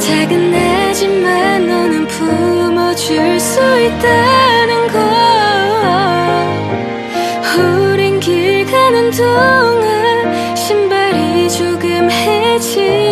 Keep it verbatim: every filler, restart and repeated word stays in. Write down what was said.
작은 하지만 너는 품어줄 수 있다는 걸. 우린 길 가는 동안 신발이 조금 해지